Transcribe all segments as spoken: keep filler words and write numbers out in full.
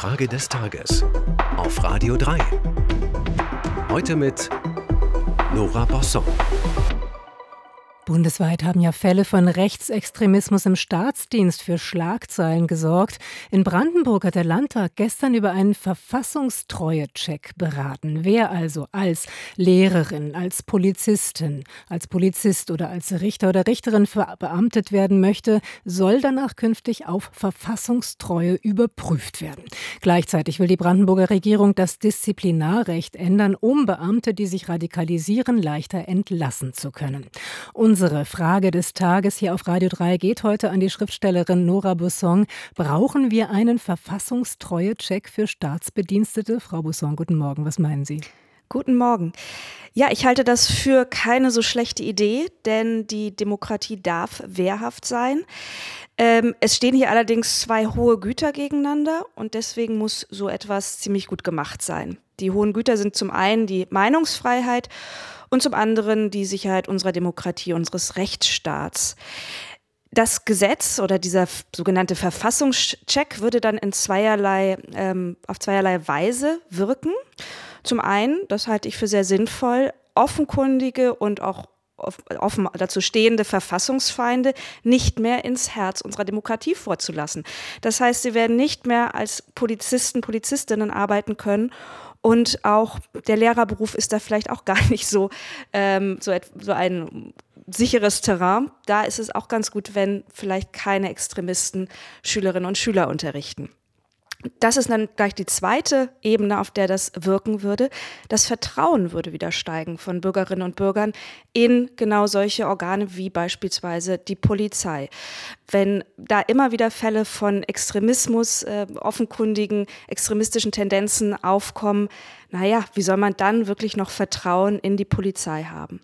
Frage des Tages auf Radio drei. Heute mit Nora Bosson. Bundesweit haben ja Fälle von Rechtsextremismus im Staatsdienst für Schlagzeilen gesorgt. In Brandenburg hat der Landtag gestern über einen Verfassungstreue-Check beraten. Wer also als Lehrerin, als Polizistin, als Polizist oder als Richter oder Richterin verbeamtet werden möchte, soll danach künftig auf Verfassungstreue überprüft werden. Gleichzeitig will die Brandenburger Regierung das Disziplinarrecht ändern, um Beamte, die sich radikalisieren, leichter entlassen zu können. Unsere Frage des Tages hier auf Radio drei geht heute an die Schriftstellerin Nora Bosson. Brauchen wir einen Verfassungstreue-Check für Staatsbedienstete? Frau Bosson, guten Morgen. Was meinen Sie? Guten Morgen. Ja, ich halte das für keine so schlechte Idee, denn die Demokratie darf wehrhaft sein. Ähm, es stehen hier allerdings zwei hohe Güter gegeneinander und deswegen muss so etwas ziemlich gut gemacht sein. Die hohen Güter sind zum einen die Meinungsfreiheit und zum anderen die Sicherheit unserer Demokratie, unseres Rechtsstaats. Das Gesetz oder dieser sogenannte Verfassungscheck würde dann in zweierlei, ähm, auf zweierlei Weise wirken. Zum einen, das halte ich für sehr sinnvoll, offenkundige und auch offen dazu stehende Verfassungsfeinde nicht mehr ins Herz unserer Demokratie vorzulassen. Das heißt, sie werden nicht mehr als Polizisten, Polizistinnen arbeiten können. Und auch der Lehrerberuf ist da vielleicht auch gar nicht so, ähm, so, et- so ein sicheres Terrain. Da ist es auch ganz gut, wenn vielleicht keine Extremisten Schülerinnen und Schüler unterrichten. Das ist dann gleich die zweite Ebene, auf der das wirken würde. Das Vertrauen würde wieder steigen von Bürgerinnen und Bürgern in genau solche Organe wie beispielsweise die Polizei. Wenn da immer wieder Fälle von Extremismus, äh, offenkundigen extremistischen Tendenzen aufkommen, naja, wie soll man dann wirklich noch Vertrauen in die Polizei haben?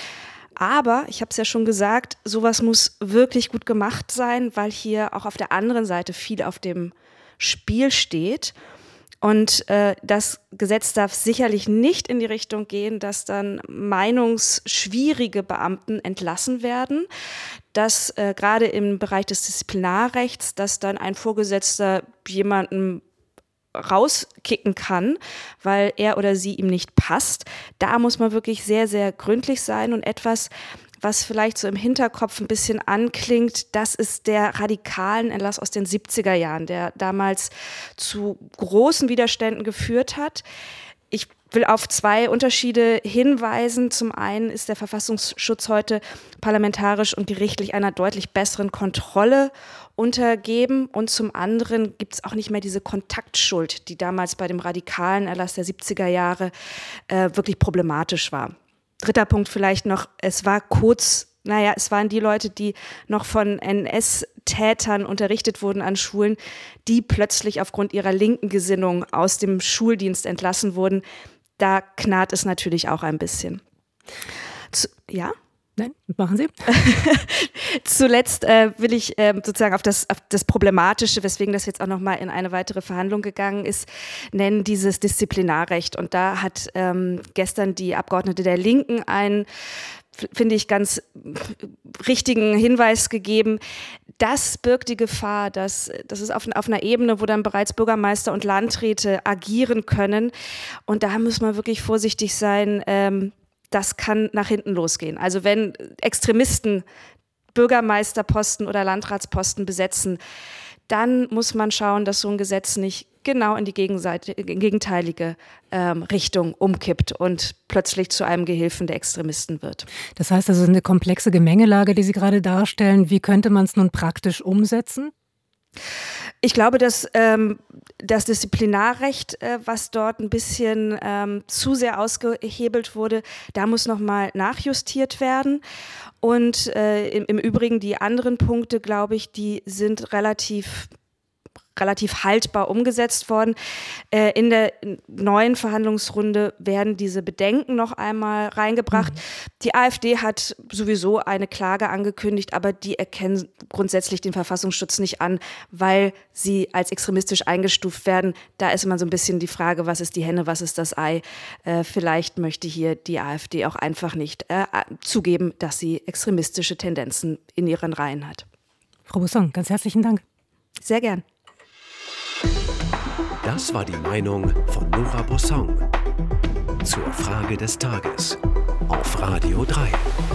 Aber, ich habe es ja schon gesagt, sowas muss wirklich gut gemacht sein, weil hier auch auf der anderen Seite viel auf dem Spiel steht. Und äh, das Gesetz darf sicherlich nicht in die Richtung gehen, dass dann meinungsschwierige Beamten entlassen werden, dass äh, gerade im Bereich des Disziplinarrechts, dass dann ein Vorgesetzter jemanden rauskicken kann, weil er oder sie ihm nicht passt. Da muss man wirklich sehr, sehr gründlich sein und etwas, was vielleicht so im Hinterkopf ein bisschen anklingt, das ist der radikalen Erlass aus den siebziger Jahren, der damals zu großen Widerständen geführt hat. Ich will auf zwei Unterschiede hinweisen. Zum einen ist der Verfassungsschutz heute parlamentarisch und gerichtlich einer deutlich besseren Kontrolle untergeben. Und zum anderen gibt es auch nicht mehr diese Kontaktschuld, die damals bei dem radikalen Erlass der siebziger Jahre äh, wirklich problematisch war. Dritter Punkt vielleicht noch, es war kurz, naja, es waren die Leute, die noch von N S-Tätern unterrichtet wurden an Schulen, die plötzlich aufgrund ihrer linken Gesinnung aus dem Schuldienst entlassen wurden. Da knarrt es natürlich auch ein bisschen. Zu, ja? Nein, machen Sie. Zuletzt äh, will ich äh, sozusagen auf das, auf das Problematische, weswegen das jetzt auch nochmal in eine weitere Verhandlung gegangen ist, nennen dieses Disziplinarrecht. Und da hat ähm, gestern die Abgeordnete der Linken einen, finde ich, ganz richtigen Hinweis gegeben. Das birgt die Gefahr, dass das ist auf, auf einer Ebene, wo dann bereits Bürgermeister und Landräte agieren können. Und da muss man wirklich vorsichtig sein. Ähm, das kann nach hinten losgehen. Also wenn Extremisten Bürgermeisterposten oder Landratsposten besetzen, dann muss man schauen, dass so ein Gesetz nicht genau in die Gegenseite, gegenteilige ähm, Richtung umkippt und plötzlich zu einem Gehilfen der Extremisten wird. Das heißt also, eine komplexe Gemengelage, die Sie gerade darstellen. Wie könnte man es nun praktisch umsetzen? Ich glaube, dass ähm, das Disziplinarrecht, äh, was dort ein bisschen ähm, zu sehr ausgehebelt wurde, da muss nochmal nachjustiert werden. Und äh, im, im Übrigen die anderen Punkte, glaube ich, die sind relativ relativ haltbar umgesetzt worden. Äh, in der neuen Verhandlungsrunde werden diese Bedenken noch einmal reingebracht. Mhm. Die AfD hat sowieso eine Klage angekündigt, aber die erkennen grundsätzlich den Verfassungsschutz nicht an, weil sie als extremistisch eingestuft werden. Da ist immer so ein bisschen die Frage, was ist die Henne, was ist das Ei? Äh, vielleicht möchte hier die AfD auch einfach nicht äh, zugeben, dass sie extremistische Tendenzen in ihren Reihen hat. Frau Bosson, ganz herzlichen Dank. Sehr gern. Das war die Meinung von Nora Bossong zur Frage des Tages auf Radio drei.